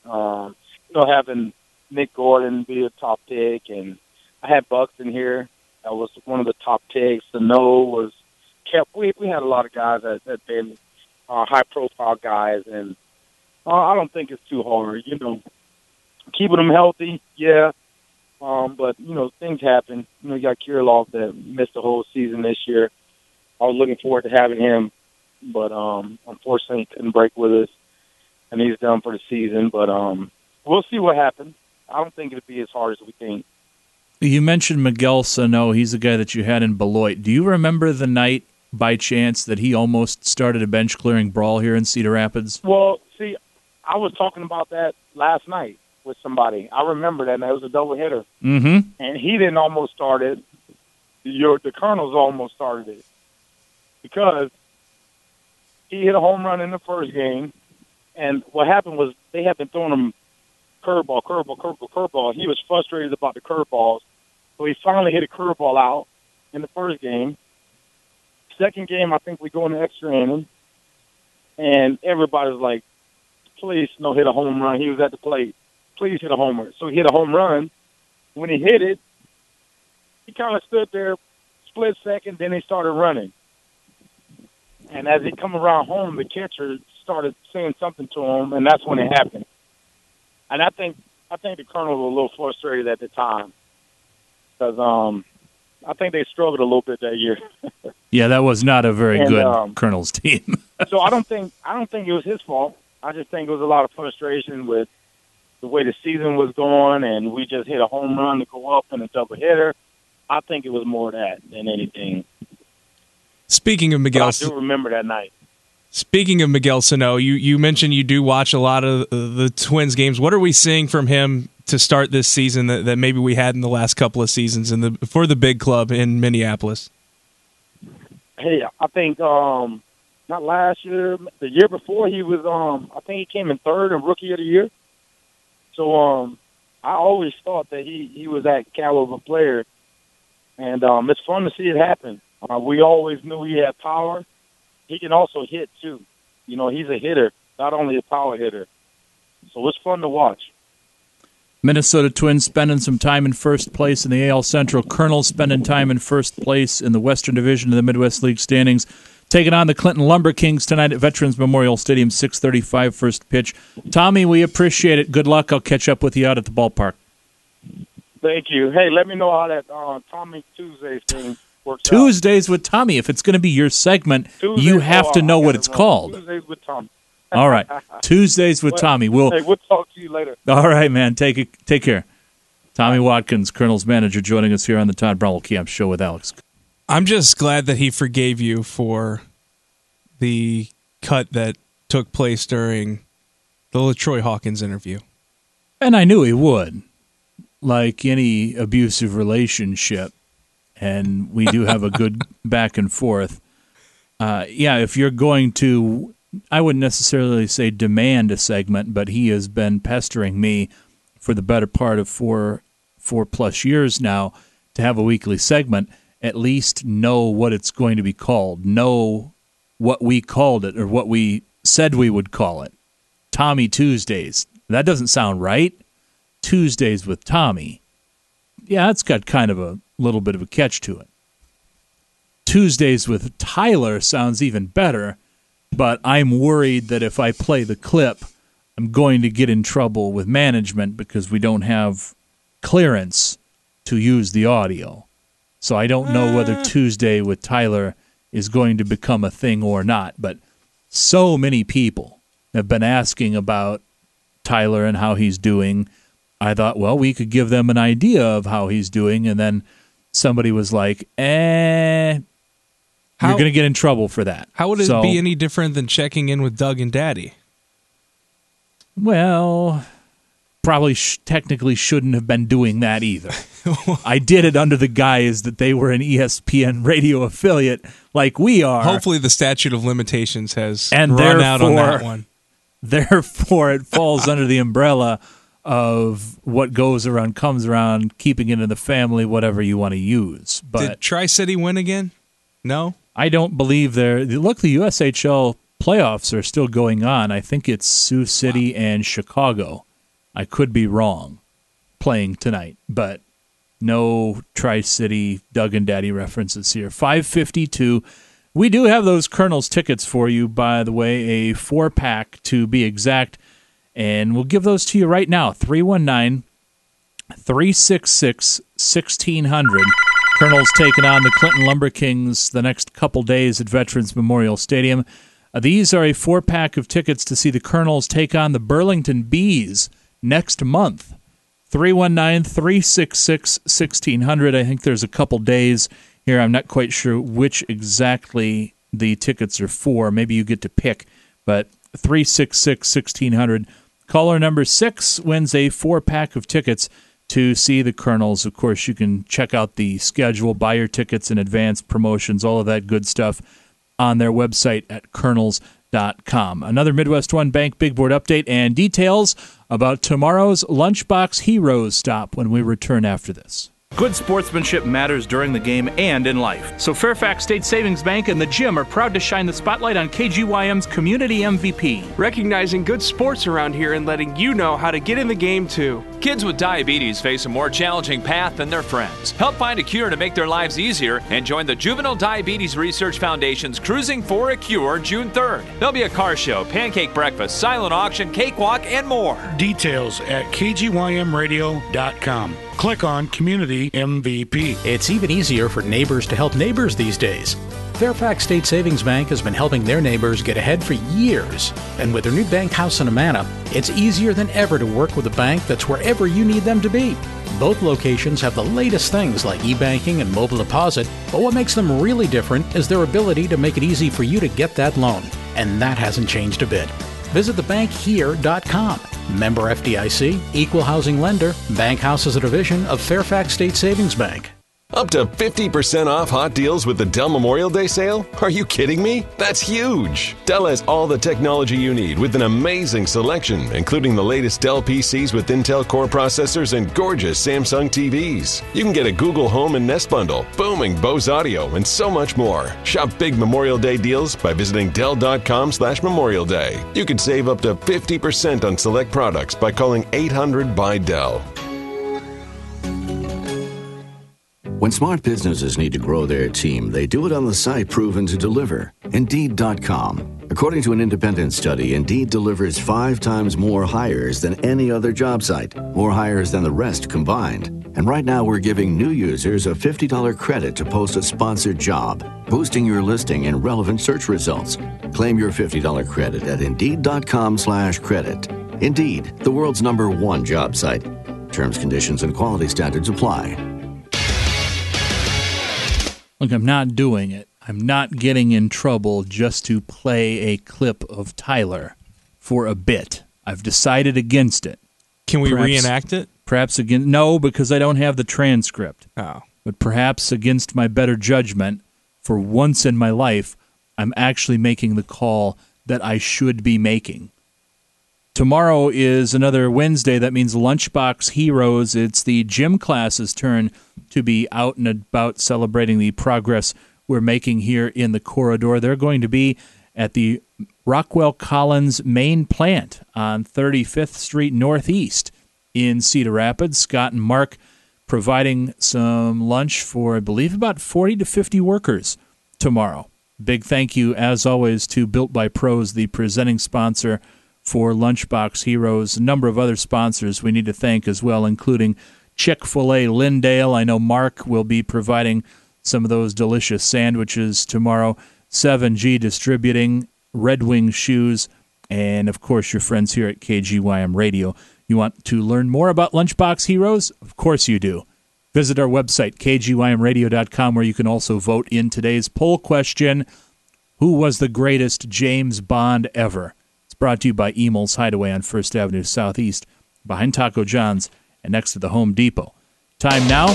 Having Nick Gordon be a top pick, and I had Buxton here. That was one of the top picks. Sano was kept. We had a lot of guys that been high-profile guys, and I don't think it's too hard. Keeping them healthy, yeah. But things happen. You got Kirilov that missed the whole season this year. I was looking forward to having him, but unfortunately he couldn't break with us, and he's done for the season. But we'll see what happens. I don't think it'll be as hard as we think. You mentioned Miguel Sano. He's the guy that you had in Beloit. Do you remember the night, by chance, that he almost started a bench-clearing brawl here in Cedar Rapids? Well, see, I was talking about that last night with somebody. I remember that, and it was a doubleheader. Mm-hmm. And he didn't almost start it. The Colonels almost started it because he hit a home run in the first game, and what happened was they had been throwing him curveball. He was frustrated about the curveballs, so he finally hit a curveball out in the first game. Second game, I think we go into extra inning, and everybody was like, please, no, hit a home run. He was at the plate. Please hit a home run. So he hit a home run. When he hit it, he kind of stood there, split second, then he started running. And as he come around home, the catcher started saying something to him, and that's when it happened. And I think the Colonels were a little frustrated at the time because I think they struggled a little bit that year. Yeah, that was not a very good Colonels team. So I don't think it was his fault. I just think it was a lot of frustration with the way the season was going, and we just hit a home run to go up in a doubleheader. I think it was more that than anything. Speaking of Miguel, but I do remember that night. Speaking of Miguel Sano, you mentioned you do watch a lot of the Twins games. What are we seeing from him to start this season that maybe we had in the last couple of seasons for the big club in Minneapolis? Hey, I think not last year, the year before he was I think he came in third in Rookie of the Year. So I always thought that he was that caliber player, and it's fun to see it happen. We always knew he had power. He can also hit, too. He's a hitter, not only a power hitter. So it's fun to watch. Minnesota Twins spending some time in first place in the AL Central. Colonels spending time in first place in the Western Division of the Midwest League standings. Taking on the Clinton Lumber Kings tonight at Veterans Memorial Stadium, 6:35 first pitch. Tommy, we appreciate it. Good luck. I'll catch up with you out at the ballpark. Thank you. Hey, let me know how that Tommy Tuesdays thing works out. Tuesdays with Tommy. If it's going to be your segment, you have to know what it's called. Tuesdays with Tommy. All right. Tuesdays with Tommy. We'll talk to you later. All right, man. Take care. Tommy Watkins, Colonel's manager, joining us here on the Todd Brownell Camp Show with Alex. I'm just glad that he forgave you for the cut that took place during the LaTroy Hawkins interview. And I knew he would. Like any abusive relationship, and we do have a good back and forth. if you're going to, I wouldn't necessarily say demand a segment, but he has been pestering me for the better part of four plus years now to have a weekly segment. At least know what it's going to be called. Know what we called it or what we said we would call it. Tommy Tuesdays. That doesn't sound right. Tuesdays with Tommy. Yeah, it's got kind of a little bit of a catch to it. Tuesdays with Tyler sounds even better, but I'm worried that if I play the clip, I'm going to get in trouble with management because we don't have clearance to use the audio. So I don't know whether Tuesday with Tyler is going to become a thing or not. But so many people have been asking about Tyler and how he's doing. I thought, well, we could give them an idea of how he's doing. And then somebody was like, you're going to get in trouble for that. How would it be any different than checking in with Doug and Daddy? Well, probably technically shouldn't have been doing that either. I did it under the guise that they were an ESPN radio affiliate like we are. Hopefully the statute of limitations has run out on that one. Therefore, it falls under the umbrella of what goes around comes around, keeping it in the family, whatever you want to use. But did Tri-City win again? No? I don't believe they're... Look, the USHL playoffs are still going on. I think it's Sioux City and Chicago. I could be wrong playing tonight, but no Tri-City Doug and Daddy references here. 5:52. We do have those Colonels tickets for you, by the way, a 4-pack to be exact, and we'll give those to you right now. 319-366-1600. Colonels taking on the Clinton Lumber Kings the next couple days at Veterans Memorial Stadium. These are a 4-pack of tickets to see the Colonels take on the Burlington Bees next month. 319-366-1600. I think there's a couple days here. I'm not quite sure which exactly the tickets are for. Maybe you get to pick, but 366-1600. Caller number 6 wins a 4-pack of tickets to see the Colonels. Of course, you can check out the schedule, buy your tickets in advance, promotions, all of that good stuff on their website at colonels.com. Another Midwest One Bank Big Board update and details about tomorrow's Lunchbox Heroes stop when we return after this. Good sportsmanship matters during the game and in life. So Fairfax State Savings Bank and the Gym are proud to shine the spotlight on KGYM's Community MVP. Recognizing good sports around here and letting you know how to get in the game too. Kids with diabetes face a more challenging path than their friends. Help find a cure to make their lives easier and join the Juvenile Diabetes Research Foundation's Cruising for a Cure June 3rd. There'll be a car show, pancake breakfast, silent auction, cakewalk, and more. Details at kgymradio.com. Click on Community MVP. It's even easier for neighbors to help neighbors these days. Fairfax State Savings Bank has been helping their neighbors get ahead for years. And with their new bank house in Amana, it's easier than ever to work with a bank that's wherever you need them to be. Both locations have the latest things like e-banking and mobile deposit, but what makes them really different is their ability to make it easy for you to get that loan. And that hasn't changed a bit. Visit thebankhere.com. Member FDIC, equal housing lender, Bank House is a division of Fairfax State Savings Bank. Up to 50% off hot deals with the Dell Memorial Day sale? Are you kidding me? That's huge! Dell has all the technology you need with an amazing selection, including the latest Dell PCs with Intel Core processors and gorgeous Samsung TVs. You can get a Google Home and Nest bundle, booming Bose audio, and so much more. Shop big Memorial Day deals by visiting Dell.com/Memorial Day. You could save up to 50% on select products by calling 800-BY-DELL. When smart businesses need to grow their team, they do it on the site proven to deliver, Indeed.com. According to an independent study, Indeed delivers 5 times more hires than any other job site, more hires than the rest combined. And right now we're giving new users a $50 credit to post a sponsored job, boosting your listing and relevant search results. Claim your $50 credit at Indeed.com/credit. Indeed, the world's #1 job site. Terms, conditions, and quality standards apply. Look, I'm not doing it. I'm not getting in trouble just to play a clip of Tyler for a bit. I've decided against it. Can we reenact it? Perhaps again. No, because I don't have the transcript. Oh. But perhaps against my better judgment, for once in my life, I'm actually making the call that I should be making. Tomorrow is another Wednesday. That means Lunchbox Heroes. It's the gym class's turn to be out and about celebrating the progress we're making here in the corridor. They're going to be at the Rockwell Collins main plant on 35th Street Northeast in Cedar Rapids. Scott and Mark providing some lunch for, I believe, about 40 to 50 workers tomorrow. Big thank you, as always, to Built by Pros, the presenting sponsor for Lunchbox Heroes. A number of other sponsors we need to thank as well, including Chick-fil-A Lindale. I know Mark will be providing some of those delicious sandwiches tomorrow. 7G Distributing, Red Wing Shoes, and, of course, your friends here at KGYM Radio. You want to learn more about Lunchbox Heroes? Of course you do. Visit our website, kgymradio.com, where you can also vote in today's poll question, who was the greatest James Bond ever? It's brought to you by Emel's Hideaway on 1st Avenue Southeast, behind Taco John's and next to the Home Depot. Time now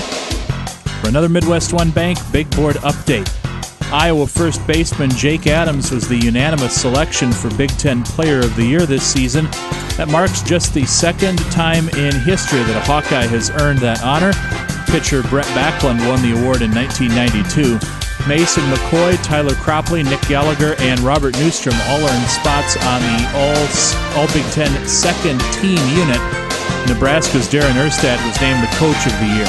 for another Midwest One Bank Big Board update. Iowa first baseman Jake Adams was the unanimous selection for Big Ten Player of the Year this season. That marks just the second time in history that a Hawkeye has earned that honor. Pitcher Brett Backlund won the award in 1992. Mason McCoy, Tyler Cropley, Nick Gallagher, and Robert Newstrom all earned spots on the All Big Ten second team unit. Nebraska's Darren Erstad was named the Coach of the Year.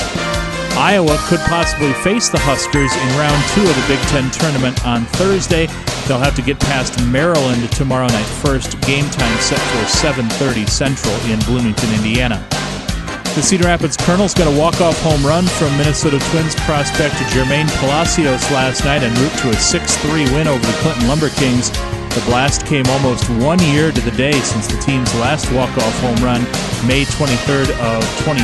Iowa could possibly face the Huskers in round 2 of the Big Ten tournament on Thursday. They'll have to get past Maryland tomorrow night. First game time set for 7:30 Central in Bloomington, Indiana. The Cedar Rapids Colonels got a walk-off home run from Minnesota Twins prospect Jermaine Palacios last night en route to a 6-3 win over the Clinton Lumber Kings. The blast came almost 1 year to the day since the team's last walk-off home run, May 23rd of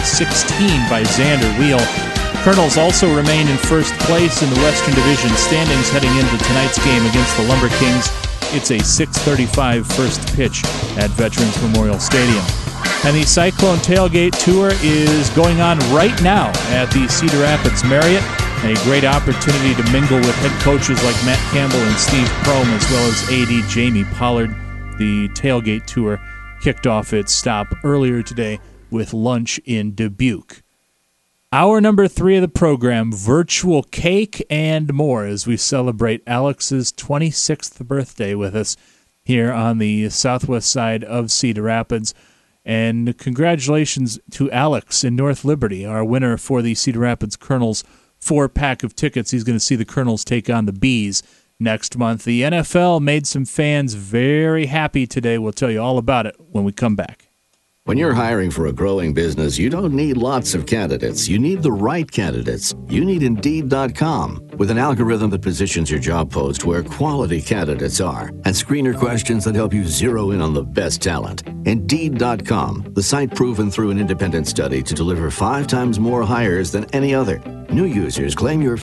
2016 by Xander Wheel. Colonels also remain in first place in the Western Division standings heading into tonight's game against the Lumber Kings. It's a 6:35 first pitch at Veterans Memorial Stadium. And the Cyclone Tailgate Tour is going on right now at the Cedar Rapids Marriott. A great opportunity to mingle with head coaches like Matt Campbell and Steve Prohm, as well as AD Jamie Pollard. The Tailgate Tour kicked off its stop earlier today with lunch in Dubuque. Hour number 3 of the program, virtual cake and more as we celebrate Alex's 26th birthday with us here on the southwest side of Cedar Rapids. And congratulations to Alex in North Liberty, our winner for the Cedar Rapids Colonels 4-pack of tickets. He's going to see the Colonels take on the Bees next month. The NFL made some fans very happy today. We'll tell you all about it when we come back. When you're hiring for a growing business, you don't need lots of candidates. You need the right candidates. You need Indeed.com. With an algorithm that positions your job post where quality candidates are and screener questions that help you zero in on the best talent. Indeed.com, the site proven through an independent study to deliver 5 times more hires than any other. New users claim your